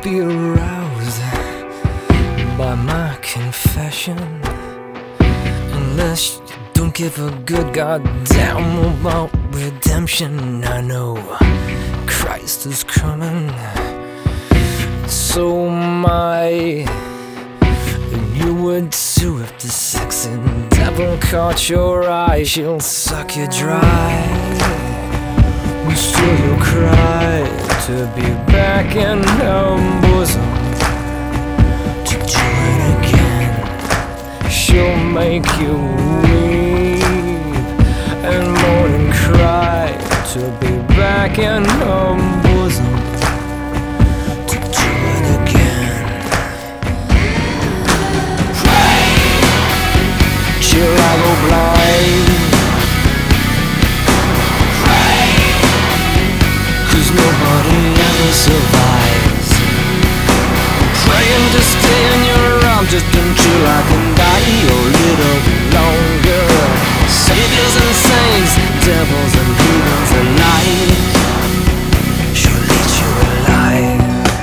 be aroused by my confession unless you don't give a good goddamn about redemption. I know Christ is coming, so am I. And you would too if the sexy devil caught your eye. She'll suck you dry, and still you'll cry to be back in her bosom, to do it again. She'll make you weep and moan and cry to be back in her bosom, to do it again. Pray till I go blind. Pray, 'cause nobody ever survives. Praying to stay in your arms just until I can die a little longer. Saviors and saints, devils and heathens alike, she'll lead you alive.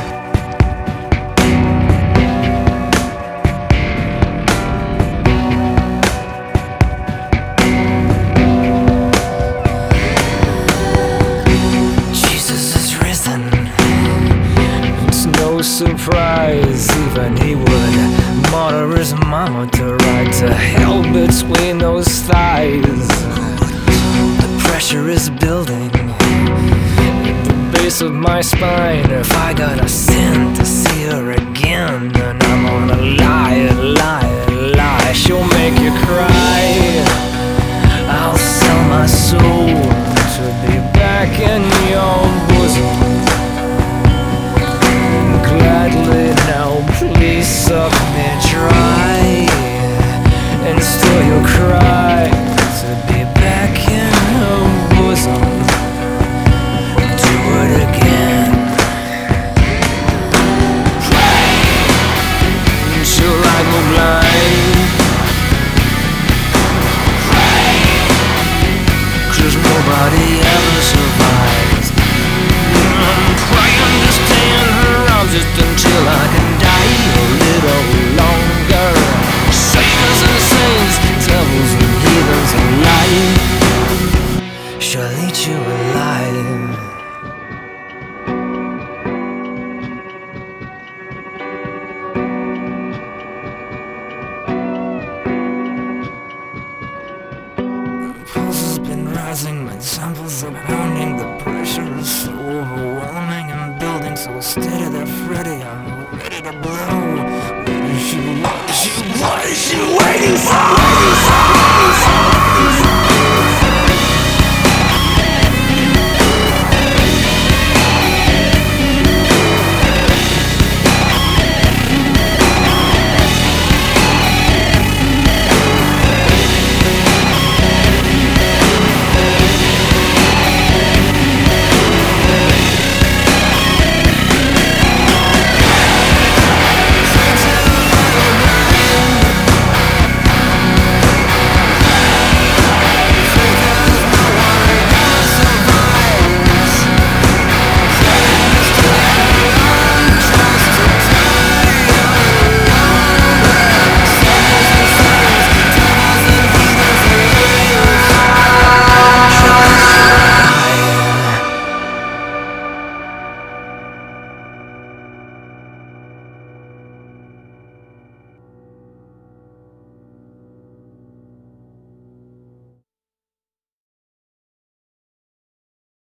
Jesus is risen, it's no surprise. Even he would martyr his mama to ride to hell between those thighs. The pressure is building at the base of my spine. If I gotta sin to see her again, then I'm gonna lie, lie, lie. She'll make you cry. I'll sell my soul to be back in your bosom. Gladly now, please suck me dry, and still you'll cry to be back in her bosom. Do it again. Pray until I go blind. Pray, 'cause nobody ever survives. I'm praying to stay in her arms just until I can die a little longer. Saviors and saints, devils and heathens alike, she'll eat you alive. The pulse has been rising, my temples are pounding. The pressure is so overwhelming and building so steady that Freddy, I'm ready to blow. What is she waiting for?